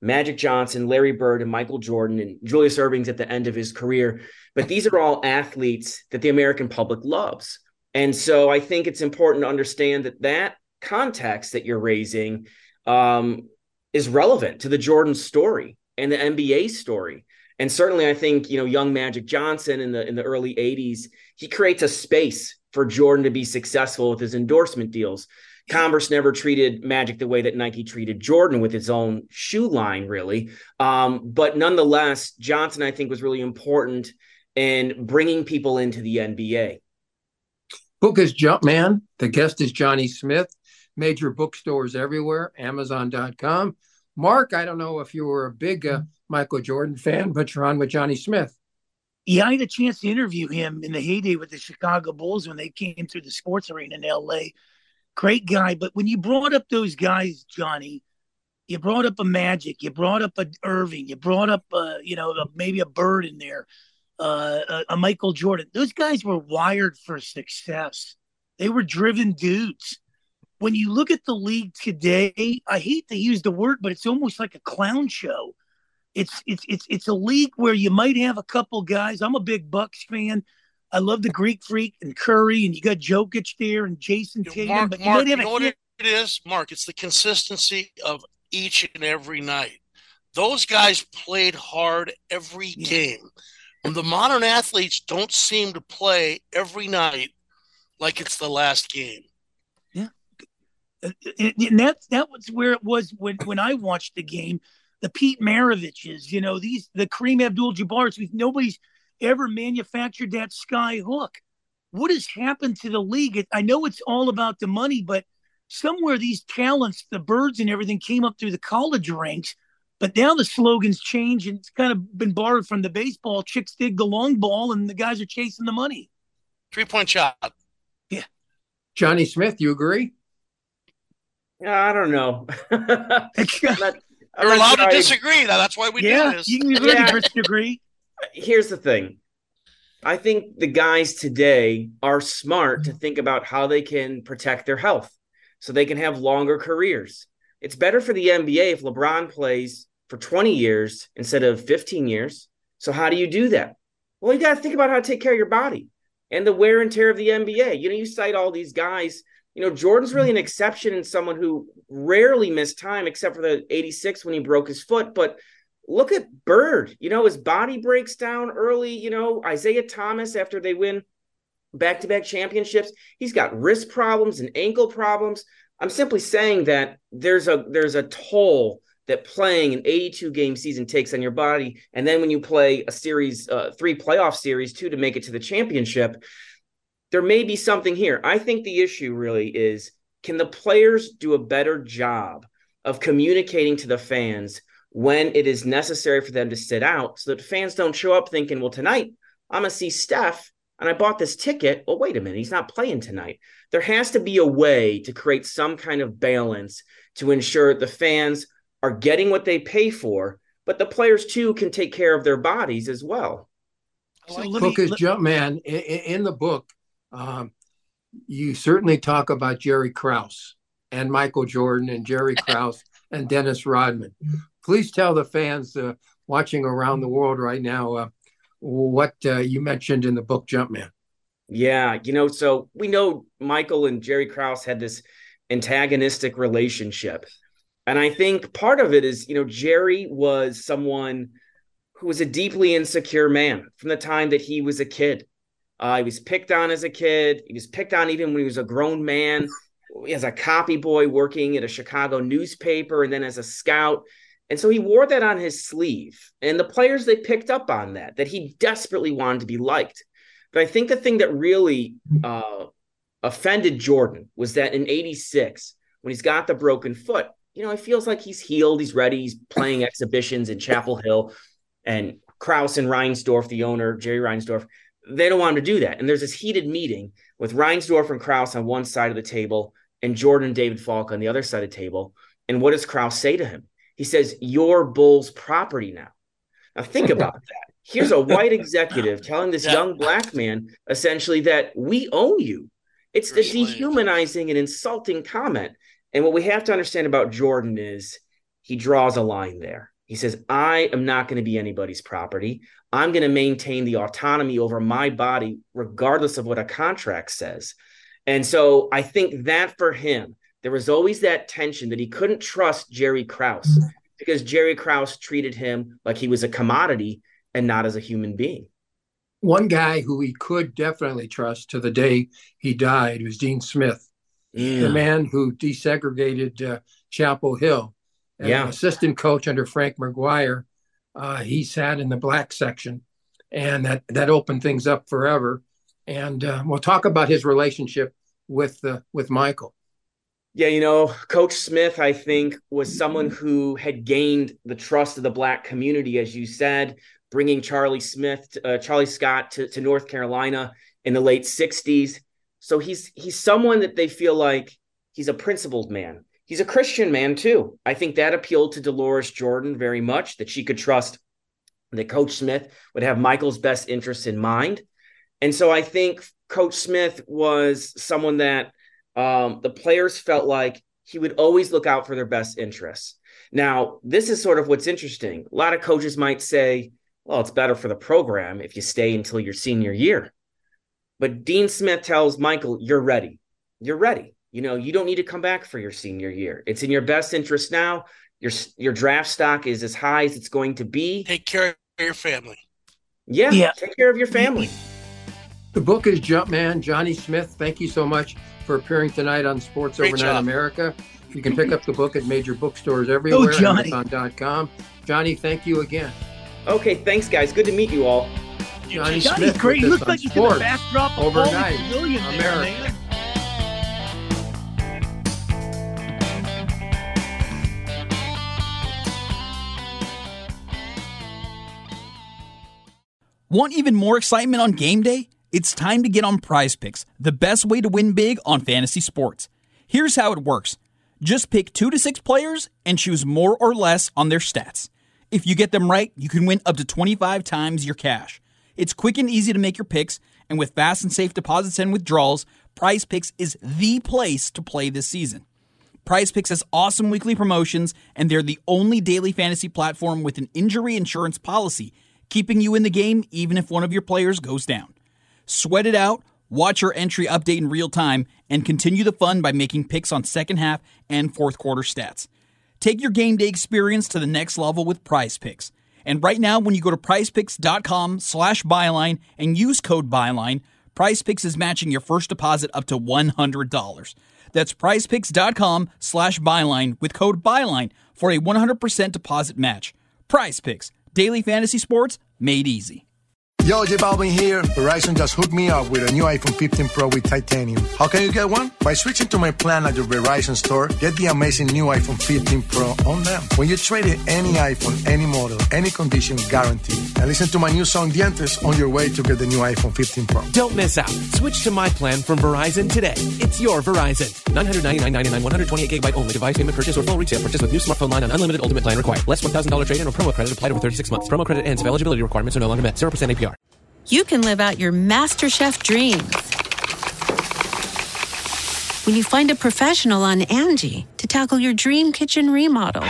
Magic Johnson, Larry Bird, and Michael Jordan, and Julius Erving's at the end of his career. But these are all athletes that the American public loves. And so I think it's important to understand that that context that you're raising um, is relevant to the Jordan story and the N B A story. And certainly I think, you know, young Magic Johnson in the in the early eighties, he creates a space for Jordan to be successful with his endorsement deals. Converse never treated Magic the way that Nike treated Jordan with its own shoe line, really. Um, but nonetheless, Johnson, I think, was really important in bringing people into the N B A.
Book is Jumpman. The guest is Johnny Smith. Major bookstores everywhere, Amazon dot com. Mark, I don't know if you were a big uh, Michael Jordan fan, but you're on with Johnny Smith.
Yeah, I had a chance to interview him in the heyday with the Chicago Bulls when they came through the sports arena in L A. Great guy. But when you brought up those guys, Johnny, you brought up a Magic, you brought up a Irving, you brought up, uh, you know, a, maybe a Bird in there, uh, a, a Michael Jordan. Those guys were wired for success. They were driven dudes. When you look at the league today, I hate to use the word, but it's almost like a clown show. It's it's it's it's a league where you might have a couple guys. I'm a big Bucks fan. I love the Greek Freak and Curry, and you got Jokic there and Jason Tatum.
Mark,
but you
Mark,
might have
you
a
know what
hit.
it is, Mark? It's the consistency of each and every night. Those guys played hard every
Yeah.
game. And the modern athletes don't seem to play every night like it's the last game.
And and that that was where it was when, when I watched the game. The Pete Maraviches, you know, these the Kareem Abdul-Jabbars. we've- Nobody's ever manufactured that sky hook. What has happened to the league? It, I know it's all about the money, but somewhere these talents, the Birds and everything, came up through the college ranks. But now the slogan's changed, and it's kind of been borrowed from the baseball. Chicks dig the long ball, and the guys are chasing the money.
Three-point shot.
Johnny Smith, you agree?
Yeah, I don't know. I'm not- I'm
You're
not
allowed
sure
to
I-
disagree. Now, that's why we
yeah,
do this.
you can really
Yeah.
disagree.
Here's the thing. I think the guys today are smart to think about how they can protect their health so they can have longer careers. It's better for the N B A if LeBron plays for twenty years instead of fifteen years. So how do you do that? Well, you got to think about how to take care of your body and the wear and tear of the N B A. You know, you cite all these guys. You know, Jordan's really an exception and someone who rarely missed time except for the eighty-six when he broke his foot. But look at Bird. You know, his body breaks down early. You know, Isaiah Thomas, after they win back-to-back championships, he's got wrist problems and ankle problems. I'm simply saying that there's a there's a toll that playing an eighty-two game season takes on your body. And then when you play a series, uh, three playoff series, too, to make it to the championship, there may be something here. I think the issue really is, can the players do a better job of communicating to the fans when it is necessary for them to sit out so that fans don't show up thinking, well, tonight I'm going to see Steph and I bought this ticket. Well, wait a minute, he's not playing tonight. There has to be a way to create some kind of balance to ensure the fans are getting what they pay for, but the players, too, can take care of their bodies as well.
So
The
let
book
me,
is
let-
Jumpman. In, in the book, um, you certainly talk about Jerry Krause and Michael Jordan and Jerry Krause and Dennis Rodman. Please tell the fans uh, watching around the world right now uh, what uh, you mentioned in the book Jumpman.
Yeah, you know, so we know Michael and Jerry Krause had this antagonistic relationship. And I think part of it is, you know, Jerry was someone who was a deeply insecure man from the time that he was a kid. Uh, he was picked on as a kid. He was picked on even when he was a grown man, as a copy boy working at a Chicago newspaper and then as a scout. And so he wore that on his sleeve. And the players, they picked up on that, that he desperately wanted to be liked. But I think the thing that really uh, offended Jordan was that in eighty-six, when he's got the broken foot, you know, it feels like he's healed, he's ready, he's playing exhibitions in Chapel Hill. And Krause and Reinsdorf, the owner, Jerry Reinsdorf, they don't want him to do that. And there's this heated meeting with Reinsdorf and Krause on one side of the table and Jordan and David Falk on the other side of the table. And what does Krause say to him? He says, "You're Bulls property now." Now think about that. Here's a white executive telling this
Yeah.
young black man essentially that we own you. It's
You're
a
a slave.
dehumanizing and insulting comment. And what we have to understand about Jordan is he draws a line there. He says, I am not going to be anybody's property. I'm going to maintain the autonomy over my body, regardless of what a contract says. And so I think that for him, there was always that tension that he couldn't trust Jerry Krause because Jerry Krause treated him like he was a commodity and not as a human being.
One guy who he could definitely trust to the day he died was Dean Smith, yeah. the man who desegregated uh, Chapel Hill. As yeah. an assistant coach under Frank McGuire, uh, he sat in the black section, and that, that opened things up forever. And uh, we'll talk about his relationship with uh, with Michael.
Yeah, you know, Coach Smith, I think, was someone who had gained the trust of the black community, as you said, bringing Charlie Smith, uh, Charlie Scott to, to North Carolina in the late sixties. So he's he's someone that they feel like he's a principled man. He's a Christian man, too. I think that appealed to Dolores Jordan very much, that she could trust that Coach Smith would have Michael's best interests in mind. And so I think Coach Smith was someone that um, the players felt like he would always look out for their best interests. Now, this is sort of what's interesting. A lot of coaches might say, well, it's better for the program if you stay until your senior year. But Dean Smith tells Michael, you're ready. You're ready. You know, you don't need to come back for your senior year. It's in your best interest now. Your, your draft stock is as high as it's going to be.
Take care of your family.
Yeah, yeah. Take care of your family.
The book is Jumpman. Johnny Smith, thank you so much for appearing tonight on Sports Great Overnight job. America. You can pick up the book at major bookstores everywhere.
Oh, Johnny.
Amazon dot com. Johnny, thank you again.
Okay, thanks, guys. Good to meet you all.
Johnny
Johnny's
Smith
great. He looks like he's in the backdrop of
Overnight
Million
America.
There, man.
Want even more excitement on game day? It's time to get on Prize Picks, the best way to win big on fantasy sports. Here's how it works. Just pick two to six players and choose more or less on their stats. If you get them right, you can win up to twenty-five times your cash. It's quick and easy to make your picks, and with fast and safe deposits and withdrawals, Prize Picks is the place to play this season. Prize Picks has awesome weekly promotions, and they're the only daily fantasy platform with an injury insurance policy, keeping you in the game even if one of your players goes down. Sweat it out, watch your entry update in real time, and continue the fun by making picks on second half and fourth quarter stats. Take your game day experience to the next level with Prize Picks. And right now, when you go to prizepicks.com slash byline and use code byline, Prize Picks is matching your first deposit up to one hundred dollars. That's prizepicks.com slash byline with code byline for a one hundred percent deposit match. Prize Picks. Daily fantasy sports made easy.
Yo, J Balvin here. Verizon just hooked me up with a new iPhone fifteen Pro with titanium. How can you get one? By switching to my plan at your Verizon store, get the amazing new iPhone fifteen Pro on them. When you trade in any iPhone, any model, any condition, guaranteed. And listen to my new song, Dientes, on your way to get the new iPhone fifteen Pro.
Don't miss out. Switch to my plan from Verizon today. It's your Verizon. nine hundred ninety-nine dollars and ninety-nine cents, one hundred twenty-eight gigabyte only. Device payment purchase or full retail purchase with new smartphone line on unlimited ultimate plan required. Less one thousand dollars trade-in or promo credit applied over thirty-six months. Promo credit ends if eligibility requirements are no longer met. zero percent A P R.
You can live out your MasterChef dreams when you find a professional on Angie to tackle your dream kitchen remodel.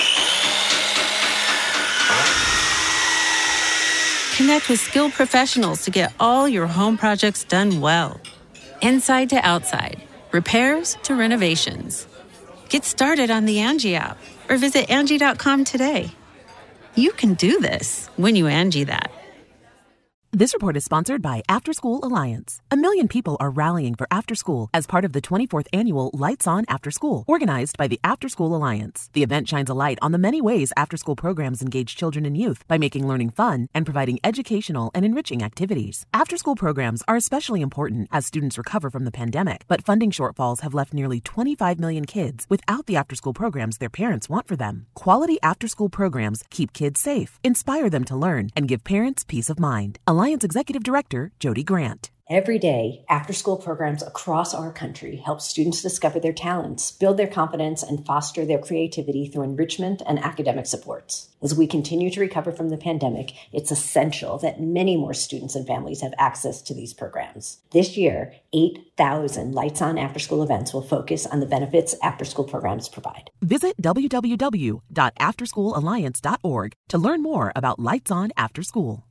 Connect with skilled professionals to get all your home projects done well. Inside to outside, repairs to renovations. Get started on the Angie app or visit Angie dot com today. You can do this when you Angie that.
This report is sponsored by After School Alliance. A million people are rallying for after school as part of the twenty-fourth annual Lights On After School, organized by the After School Alliance. The event shines a light on the many ways after-school programs engage children and youth by making learning fun and providing educational and enriching activities. After-school programs are especially important as students recover from the pandemic, but funding shortfalls have left nearly twenty-five million kids without the after-school programs their parents want for them. Quality after-school programs keep kids safe, inspire them to learn, and give parents peace of mind. Alliance Executive Director Jody Grant.
Every day, after-school programs across our country help students discover their talents, build their confidence, and foster their creativity through enrichment and academic supports. As we continue to recover from the pandemic, it's essential that many more students and families have access to these programs. This year, eight thousand Lights On after-school events will focus on the benefits after-school programs provide.
Visit w w w dot after school alliance dot org to learn more about Lights On After School.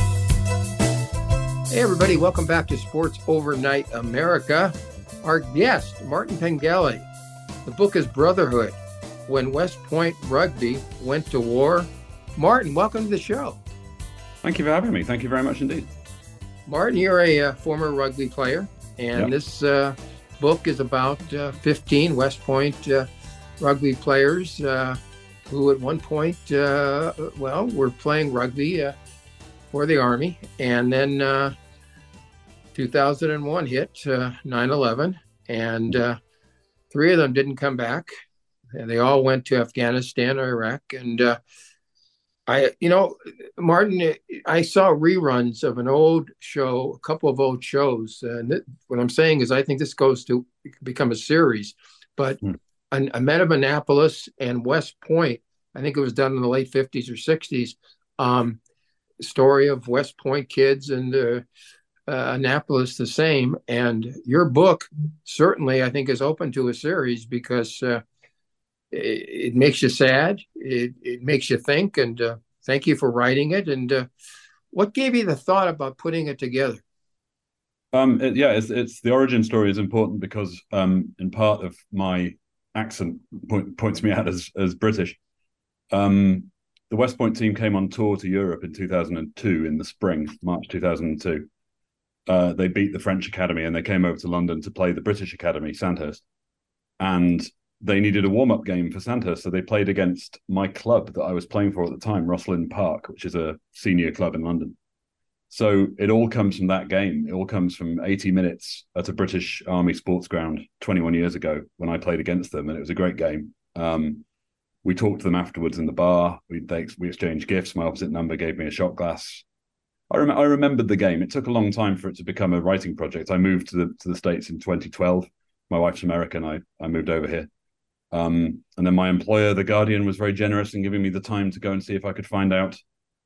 Hey, everybody. Welcome back to Sports Overnight America. Our guest, Martin Pengelly. The book is Brotherhood, When West Point Rugby Went to War. Martin, welcome to the show.
Thank you for having me. Thank you very much indeed.
Martin, you're a uh, former rugby player, and yep. this uh, book is about uh, fifteen West Point uh, rugby players uh, who at one point, uh, well, were playing rugby uh, for the Army. And then uh, two thousand one hit, uh, nine eleven, and uh, three of them didn't come back. And they all went to Afghanistan or Iraq. And uh, I, you know, Martin, I saw reruns of an old show, a couple of old shows. And th- what I'm saying is I think this goes to become a series. But mm. I, I met of Annapolis and West Point, I think it was done in the late fifties or sixties. Um, story of West Point kids and uh, uh, Annapolis the same. And your book certainly, I think, is open to a series because uh, it, it makes you sad. It, it makes you think. And uh, thank you for writing it. And uh, what gave you the thought about putting it together?
Um, it, yeah, it's, it's the origin story is important because um, in part of my accent point, points me out as, as British. Um, The West Point team came on tour to Europe in two thousand two in the spring, March two thousand two. Uh, they beat the French Academy and they came over to London to play the British Academy, Sandhurst. And they needed a warm-up game for Sandhurst, so they played against my club that I was playing for at the time, Rosslyn Park, which is a senior club in London. So it all comes from that game. It all comes from eighty minutes at a British Army sports ground twenty-one years ago when I played against them, and it was a great game. Um, We talked to them afterwards in the bar. We they, we exchanged gifts. My opposite number gave me a shot glass. I, rem- I remembered the game. It took a long time for it to become a writing project. I moved to the to the States in twenty twelve. My wife's American. I, I moved over here. Um, and then my employer, The Guardian, was very generous in giving me the time to go and see if I could find out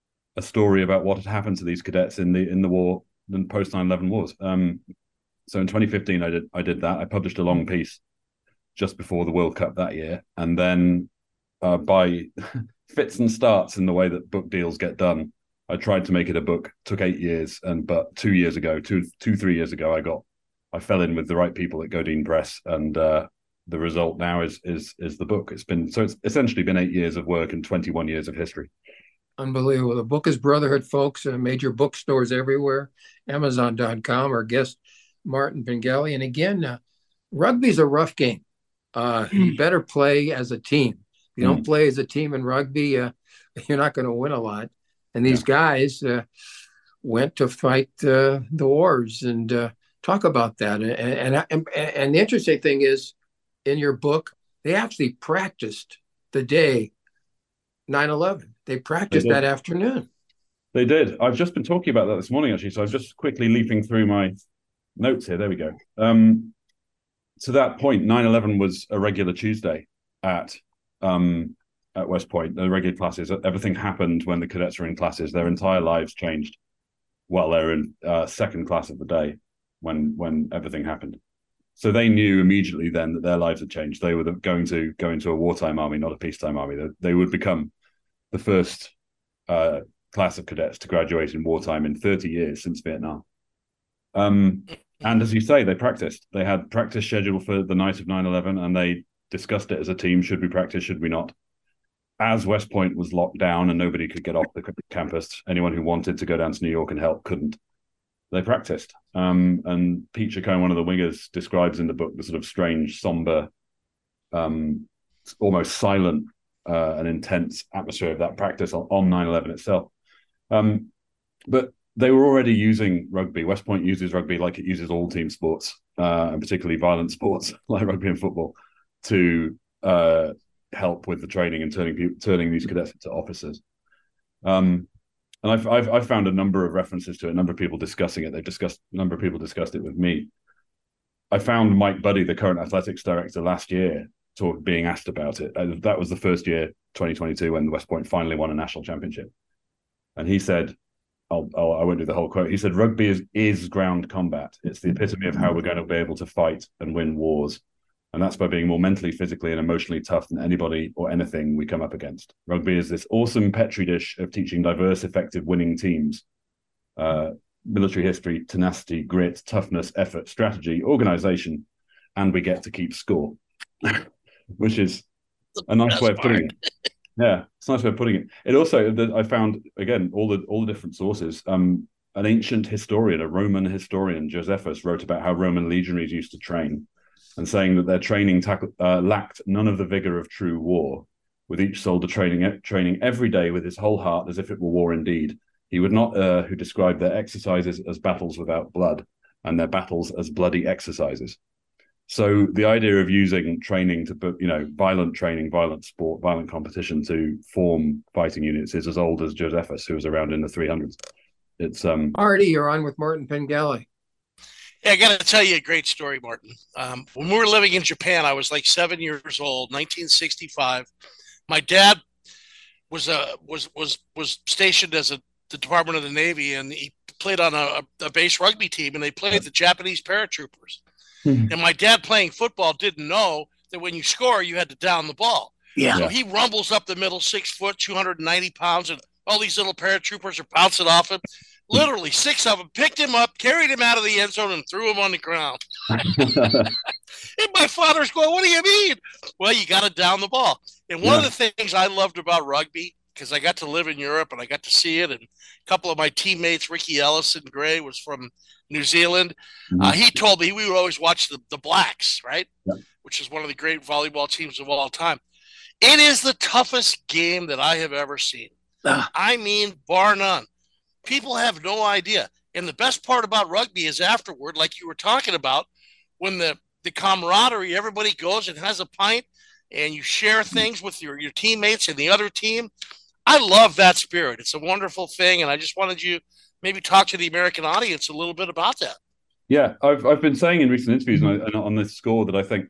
a story about what had happened to these cadets in the in the war, the post nine eleven wars. Um, so in twenty fifteen, I did I did that. I published a long piece just before the World Cup that year. And then Uh, by fits and starts in the way that book deals get done, I tried to make it a book. Took eight years, and but two years ago, two, two, three years ago, I got, I fell in with the right people at Godine Press, and uh, the result now is is is the book. It's been so it's essentially been eight years of work and twenty-one years of history.
Unbelievable. The book is Brotherhood, folks. Uh, major bookstores everywhere, Amazon dot com. Our guest, Martin Pengelly, and again, uh, rugby's a rough game. Uh, you better play as a team. You don't play as a team in rugby, uh, you're not going to win a lot. And these yeah. guys uh, went to fight uh, the wars and uh, talk about that. And, and, and, and the interesting thing is, in your book, they actually practiced the day nine eleven. They practiced they that afternoon.
They did. I've just been talking about that this morning, actually. So I'm just quickly leafing through my notes here. There we go. Um, to that point, nine eleven was a regular Tuesday at Um, at West Point, the regular classes. Everything happened when the cadets were in classes. Their entire lives changed while they were in uh, second class of the day when when everything happened. So they knew immediately then that their lives had changed. They were the, going to go into a wartime army, not a peacetime army. They, they would become the first uh, class of cadets to graduate in wartime in thirty years since Vietnam. Um, and as you say, they practiced. They had practice scheduled for the night of nine eleven, and they discussed it as a team. Should we practice? Should we not? As West Point was locked down and nobody could get off the campus, anyone who wanted to go down to New York and help couldn't. They practiced. Um, and Pete Chacon, one of the wingers, describes in the book the sort of strange, somber, um, almost silent uh, and intense atmosphere of that practice on, on nine eleven itself. Um, but they were already using rugby. West Point uses rugby like it uses all team sports, uh, and particularly violent sports like rugby and football, to uh, help with the training and turning people, turning these cadets into officers. Um, and I've, I've I've found a number of references to it, a number of people discussing it. They've discussed a number of people discussed it with me. I found Mike Buddy, the current athletics director, last year, talk, being asked about it. That was the first year, twenty twenty-two, when West Point finally won a national championship, and he said, I'll, I'll, I won't do the whole quote. He said, "Rugby is is ground combat. It's the epitome of how we're going to be able to fight and win wars. And that's by being more mentally, physically, and emotionally tough than anybody or anything we come up against. Rugby is this awesome petri dish of teaching diverse, effective, winning teams. Uh, military history, tenacity, grit, toughness, effort, strategy, organization, and we get to keep score." Which is a nice way of putting it. Yeah, it's a nice way of putting it. It also, I found, again, all the all the different sources. Um, an ancient historian, a Roman historian, Josephus, wrote about how Roman legionaries used to train, and saying that their training tack- uh, lacked none of the vigor of true war, with each soldier training training every day with his whole heart as if it were war indeed. He would not uh, who described their exercises as battles without blood, and their battles as bloody exercises. So the idea of using training to put, you know, violent training, violent sport, violent competition to form fighting units is as old as Josephus, who was around in the three hundreds. It's um.
Artie, you're on with Martin Pengelly.
Yeah, I got to tell you a great story, Martin. Um, when we were living in Japan, I was like seven years old, nineteen sixty-five. My dad was uh, was was was stationed as a the Department of the Navy, and he played on a, a base rugby team, and they played the Japanese paratroopers. Mm-hmm. And my dad, playing football, didn't know that when you score, you had to down the ball.
Yeah.
So he rumbles up the middle, six foot, two hundred ninety pounds, and all these little paratroopers are bouncing off him. Literally, six of them picked him up, carried him out of the end zone, and threw him on the ground. And my father's going, "What do you mean?" Well, you got to down the ball. And one yeah. of the things I loved about rugby, because I got to live in Europe and I got to see it, and a couple of my teammates, Ricky Ellison Gray, was from New Zealand. Mm-hmm. Uh, he told me we would always watch the, the Blacks, right? Yeah. Which is one of the great volleyball teams of all time. It is the toughest game that I have ever seen. Uh. I mean, bar none. People have no idea. And the best part about rugby is afterward, like you were talking about, when the, the camaraderie, everybody goes and has a pint and you share things with your, your teammates and the other team. I love that spirit. It's a wonderful thing. And I just wanted you maybe talk to the American audience a little bit about that.
Yeah, I've I've been saying in recent interviews and, I, and on this score that I think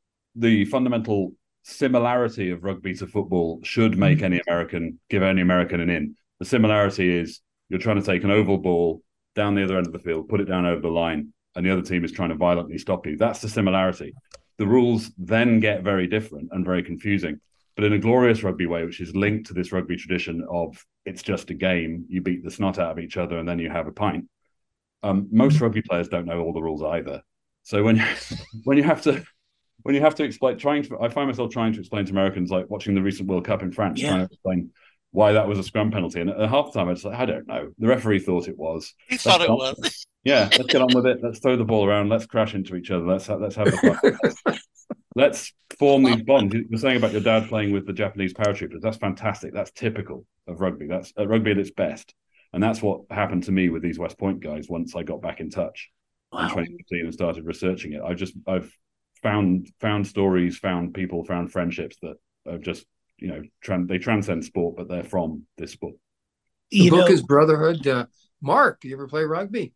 the fundamental similarity of rugby to football should make any American, give any American an in. The similarity is you're trying to take an oval ball down the other end of the field, put it down over the line, and the other team is trying to violently stop you. That's the similarity. The rules then get very different and very confusing, but in a glorious rugby way, which is linked to this rugby tradition of it's just a game, you beat the snot out of each other and then you have a pint. Um, most rugby players don't know all the rules either. So when when you have to when you have to explain, trying to, I find myself trying to explain to Americans, like watching the recent World Cup in France, yeah. trying to explain why that was a scrum penalty. And at half the time, I was like, I don't know. The referee thought it was.
He let's thought it was.
Yeah, let's get on with it. Let's throw the ball around. Let's crash into each other. Let's have, let's have the fun. Let's form these bonds. You're saying about your dad playing with the Japanese paratroopers. That's fantastic. That's typical of rugby. That's uh, rugby at its best. And that's what happened to me with these West Point guys once I got back in touch wow. in twenty fifteen and started researching it. I've just I've found found stories, found people, found friendships that are just, you know, tran- they transcend sport, but they're from this sport.
The
you
book
know,
is Brotherhood. Uh, Mark, you ever play rugby?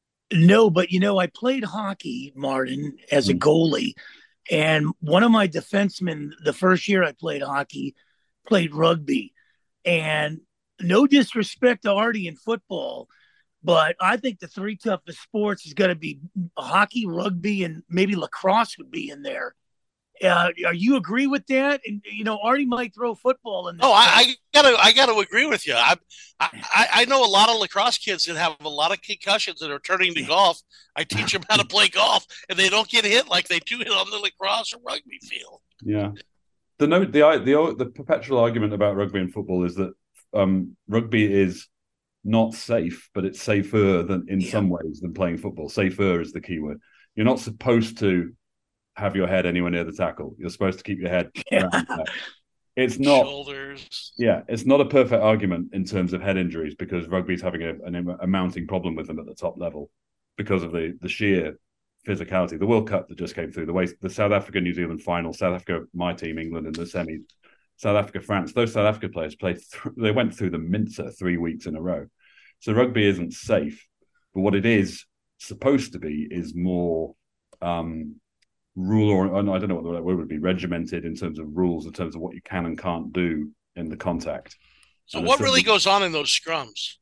No, but, you know, I played hockey, Martin, as a goalie. And one of my defensemen, the first year I played hockey, played rugby. And no disrespect to Artie in football, but I think the three toughest sports is going to be hockey, rugby, and maybe lacrosse would be in there. Uh, are you agree with that? And you know, Artie might throw football in there.
Oh, I, I gotta, I gotta agree with you. I, I, I know a lot of lacrosse kids that have a lot of concussions that are turning to golf. I teach them how to play golf, and they don't get hit like they do hit on the lacrosse or rugby field.
Yeah, the no, the the the perpetual argument about rugby and football is that um, rugby is not safe, but it's safer than in yeah. some ways than playing football. Safer is the key word. You're not supposed to have your head anywhere near the tackle. You're supposed to keep your head yeah. around the tackle. It's not
shoulders.
Yeah, it's not a perfect argument in terms of head injuries because rugby's having a, an, a mounting problem with them at the top level because of the the sheer physicality. The World Cup that just came through, the way the South Africa New Zealand final, South Africa, my team, England in the semis, South Africa, France. Those South Africa players played. Th- they went through the mincer three weeks in a row. So rugby isn't safe, but what it is supposed to be is more um, rule or I don't know what the right word would be, regimented in terms of rules, in terms of what you can and can't do in the contact.
So and what really goes on in those scrums?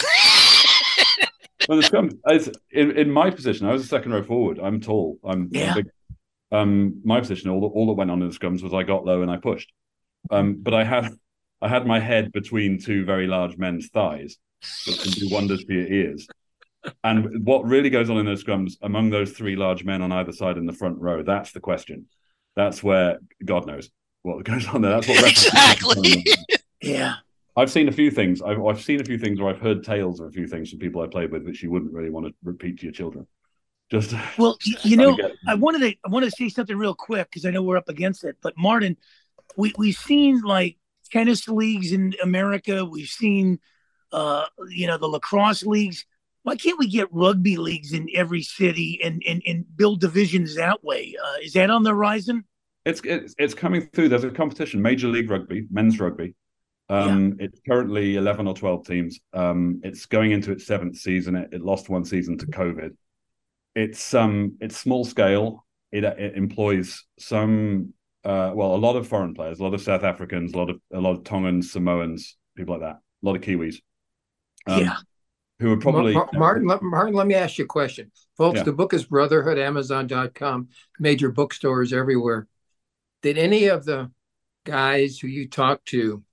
Well, the scrum, as in, in my position, I was a second row forward. I'm tall. I'm,
yeah.
I'm big. Um, my position, all that, all that went on in the scrums was I got low and I pushed. Um, but I had I had my head between two very large men's thighs, which can do wonders for your ears. And what really goes on in those scrums among those three large men on either side in the front row, that's the question. That's where God knows what goes on there. That's what
exactly.
Yeah.
I've seen a few things. I've, I've seen a few things, or I've heard tales of a few things from people I played with, which you wouldn't really want to repeat to your children. Just
well, you know, I wanted to I want to say something real quick because I know we're up against it. But Martin, we we've seen like tennis leagues in America. We've seen, uh, you know, the lacrosse leagues. Why can't we get rugby leagues in every city and and, and build divisions that way? Uh, is that on the horizon?
It's, it's it's coming through. There's a competition, Major League Rugby, men's rugby. Um, yeah. It's currently eleven or twelve teams. Um, it's going into its seventh season. It, it lost one season to COVID. It's um, it's small scale. It, it employs some, uh, well, a lot of foreign players, a lot of South Africans, a lot of a lot of Tongans, Samoans, people like that, a lot of Kiwis. Um,
yeah.
Who are probably
Mar- Martin. Let, Martin, let me ask you a question, folks. Yeah. The book is Brotherhood. Amazon dot com, major bookstores everywhere. Did any of the guys who you talked to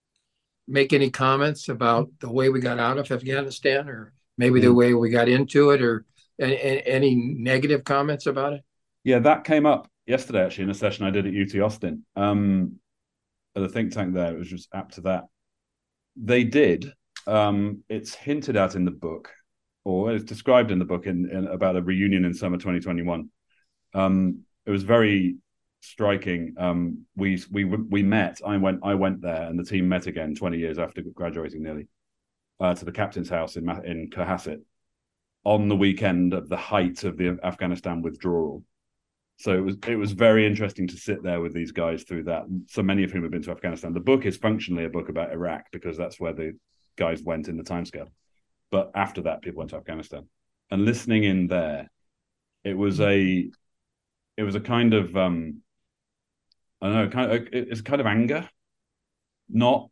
make any comments about the way we got out of Afghanistan, or maybe the way we got into it, or any, any negative comments about it?
Yeah, that came up yesterday, actually, in a session I did at U T Austin, um, at the think tank there. It was just apt to that. They did. Um, it's hinted at in the book, or it's described in the book in, in about a reunion in summer twenty twenty-one. Um, it was very striking. Um, we we we met. I went. I went there, and the team met again twenty years after graduating, nearly, uh, to the captain's house in in Cohasset on the weekend of the height of the Afghanistan withdrawal. So it was it was very interesting to sit there with these guys through that. So many of whom have been to Afghanistan. The book is functionally a book about Iraq because that's where the guys went in the timescale. But after that, people went to Afghanistan. And listening in there, it was a it was a kind of um, I don't know, kind of it's kind of anger. Not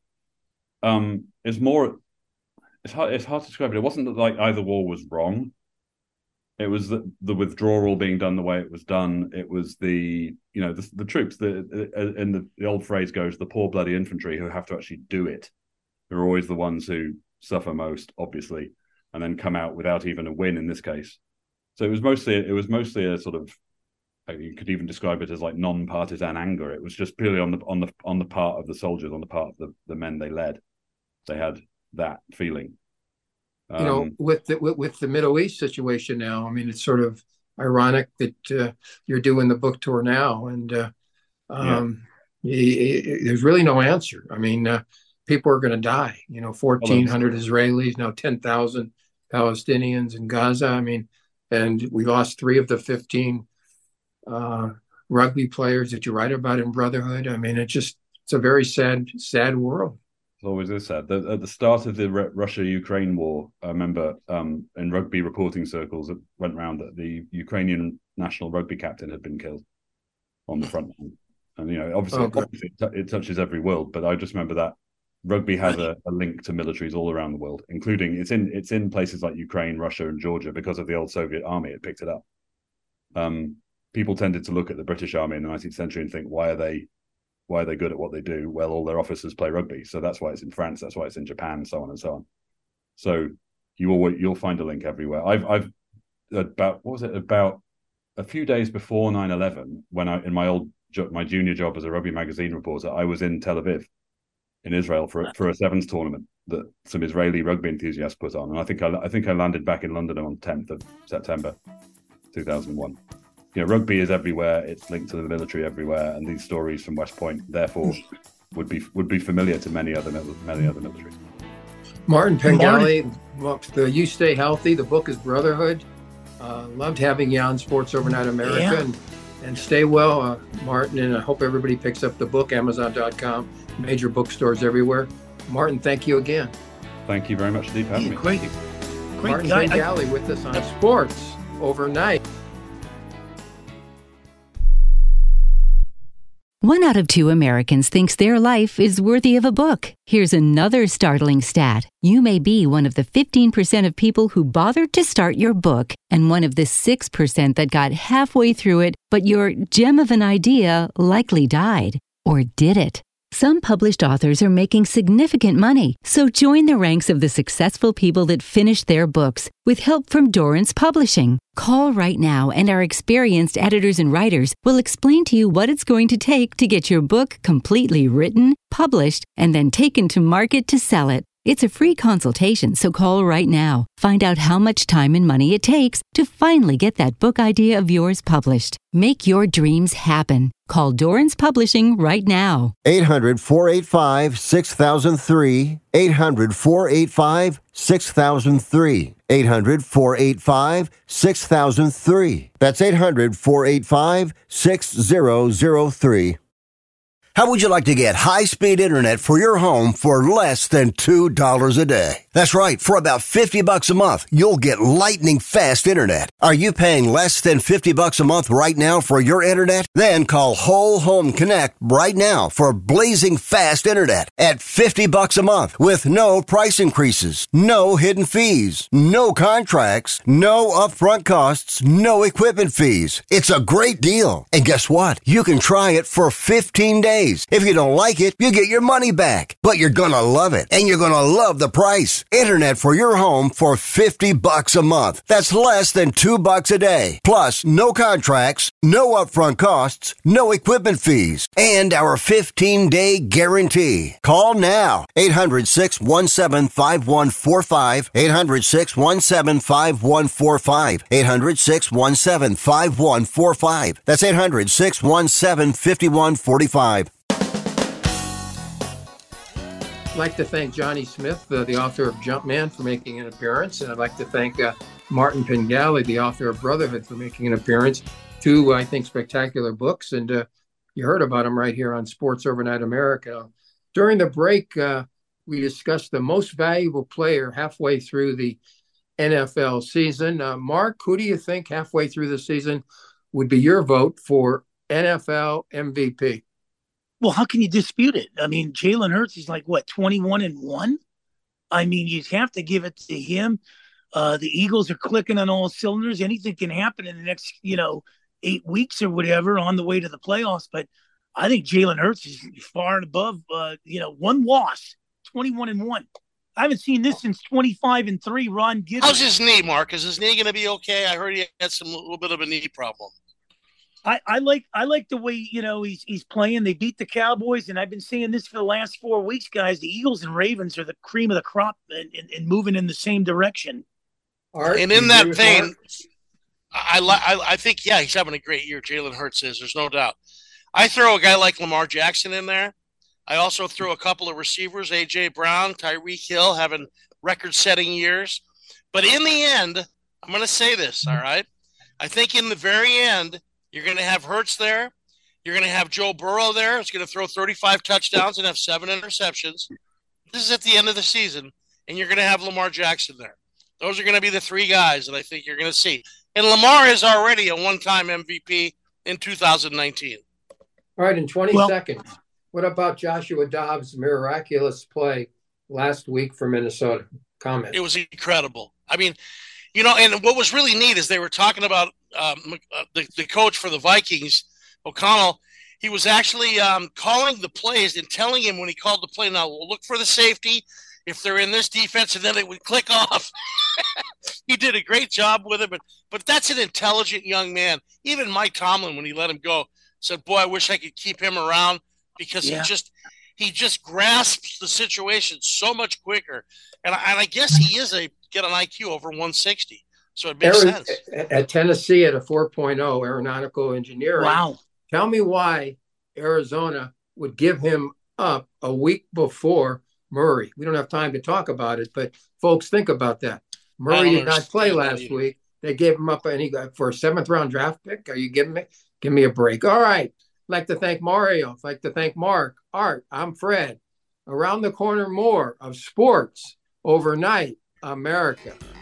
um, it's more it's hard it's hard to describe it. It wasn't that like either war was wrong. It was the, the withdrawal being done the way it was done. It was the, you know, the, the troops, the, and the, the old phrase goes, the poor bloody infantry who have to actually do it. They're always the ones who suffer most, obviously, and then come out without even a win in this case. So it was mostly, it was mostly a sort of, you could even describe it as like non-partisan anger. It was just purely on the on the on the part of the soldiers, on the part of the, the men they led. They had that feeling.
You know, um, with the with, with the Middle East situation now, I mean, it's sort of ironic that uh, you're doing the book tour now, and uh, um, yeah. y- y- there's really no answer. I mean, uh, people are going to die. You know, fourteen hundred Israelis, now ten thousand Palestinians in Gaza. I mean, and we lost three of the fifteen uh, rugby players that you write about in Brotherhood. I mean, it's just it's a very sad, sad world.
It's always is sad. The, at the start of the Re- Russia-Ukraine war, I remember um, in rugby reporting circles, it went round that the Ukrainian national rugby captain had been killed on the front line. And, you know, obviously, oh, obviously it, t- it touches every world, but I just remember that rugby has a, a link to militaries all around the world, including it's in it's in places like Ukraine, Russia, and Georgia because of the old Soviet army. It picked it up. Um, people tended to look at the British army in the nineteenth century and think, why are they Why are they good at what they do? Well, all their officers play rugby, so that's why it's in France. That's why it's in Japan, so on and so on. So you always you'll find a link everywhere. I've I've about what was it about a few days before nine eleven when I in my old my junior job as a rugby magazine reporter, I was in Tel Aviv, in Israel for for a sevens tournament that some Israeli rugby enthusiasts put on, and I think I I think I landed back in London on tenth of September, two thousand one. You know, rugby is everywhere. It's linked to the military everywhere, and these stories from West Point, therefore, would be would be familiar to many other many other militaries.
Martin Pengelly, well, the You Stay Healthy. The book is Brotherhood. Uh, loved having you on Sports Overnight America,
yeah.
and And stay well, uh, Martin, and I hope everybody picks up the book, amazon dot com, major bookstores everywhere. Martin, thank you again.
Thank you very much indeed for having
Yeah,
me.
great.
Thank you.
Great
Martin
guy.
Pengalli with us on Sports Overnight.
One out of two Americans thinks their life is worthy of a book. Here's another startling stat. You may be one of the fifteen percent of people who bothered to start your book and one of the six percent that got halfway through it, but your gem of an idea likely died. Or did it? Some published authors are making significant money, so join the ranks of the successful people that finished their books with help from Dorrance Publishing. Call right now and our experienced editors and writers will explain to you what it's going to take to get your book completely written, published, and then taken to market to sell it. It's a free consultation, so call right now. Find out how much time and money it takes to finally get that book idea of yours published. Make your dreams happen. Call Dorrance Publishing right now.
eight hundred, four eight five, six thousand three. eight hundred, four eight five, six thousand three. eight hundred, four eight five, six thousand three. That's eight hundred, four eight five, six thousand three. How would you like to get high-speed internet for your home for less than two dollars a day? That's right. For about fifty bucks a month, you'll get lightning-fast internet. Are you paying less than fifty bucks a month right now for your internet? Then call Whole Home Connect right now for blazing fast internet at fifty bucks a month with no price increases, no hidden fees, no contracts, no upfront costs, no equipment fees. It's a great deal. And guess what? You can try it for fifteen days. If you don't like it, you get your money back. But you're gonna love it, and you're gonna love the price. Internet for your home for fifty bucks a month. That's less than two bucks a day. Plus, no contracts, no upfront costs, no equipment fees, and our fifteen-day guarantee. Call now. eight hundred, six one seven, five one four five. eight hundred, six one seven, five one four five. eight hundred, six one seven, five one four five. That's eight hundred, six one seven, five one four five.
I'd like to thank Johnny Smith, uh, the author of Jumpman, for making an appearance. And I'd like to thank uh, Martin Pengalli, the author of Brotherhood, for making an appearance. Two, I think, spectacular books. And uh, you heard about them right here on Sports Overnight America. During the break, uh, we discussed the most valuable player halfway through the N F L season. Uh, Mark, who do you think halfway through the season would be your vote for N F L M V P?
Well, how can you dispute it? I mean, Jalen Hurts is like, what, twenty-one and one? I mean, you'd have to give it to him. Uh, the Eagles are clicking on all cylinders. Anything can happen in the next, you know, eight weeks or whatever on the way to the playoffs. But I think Jalen Hurts is far and above, uh, you know, one loss, twenty-one and one. I haven't seen this since twenty-five and three, Ron Gibbons.
How's his knee, Mark? Is his knee going to be okay? I heard he had some little bit of a knee problem.
I, I like I like the way, you know, he's he's playing. They beat the Cowboys, and I've been saying this for the last four weeks, guys. The Eagles and Ravens are the cream of the crop and, and, and moving in the same direction.
Art,
and in that vein, I, I I think, yeah, he's having a great year. Jalen Hurts is. There's no doubt. I throw a guy like Lamar Jackson in there. I also throw a couple of receivers, A J Brown, Tyreek Hill, having record-setting years. But in the end, I'm going to say this, all right? I think in the very end, you're going to have Hurts there. You're going to have Joe Burrow there. It's going to throw thirty-five touchdowns and have seven interceptions. This is at the end of the season, and you're going to have Lamar Jackson there. Those are going to be the three guys that I think you're going to see. And Lamar is already a one-time M V P in two thousand nineteen.
All right, in twenty
Well-
seconds, what about Joshua Dobbs' miraculous play last week for Minnesota? Comment.
It was incredible. I mean, you know, and what was really neat is they were talking about um, uh, the, the coach for the Vikings, O'Connell. He was actually um, calling the plays and telling him when he called the play, now we'll look for the safety if they're in this defense, and then it would click off. He did a great job with it, but but that's an intelligent young man. Even Mike Tomlin, when he let him go, said, boy, I wish I could keep him around because
Yeah.
he just he just grasps the situation so much quicker. And I, and I guess he is a get an I Q over one sixty. So it makes
Aaron,
sense.
at at Tennessee at a four point oh aeronautical engineering.
Wow.
Tell me why Arizona would give him up a week before Murray. We don't have time to talk about it, but folks, think about that.
I
Murray
don't
did not play
understand that
last
either.
week. They gave him up and he got for a seventh round draft pick. Are you giving me give me a break? All right. I'd like to thank Mario. I'd like to thank Mark. Art. I'm Fred. Around the corner more of sports overnight America.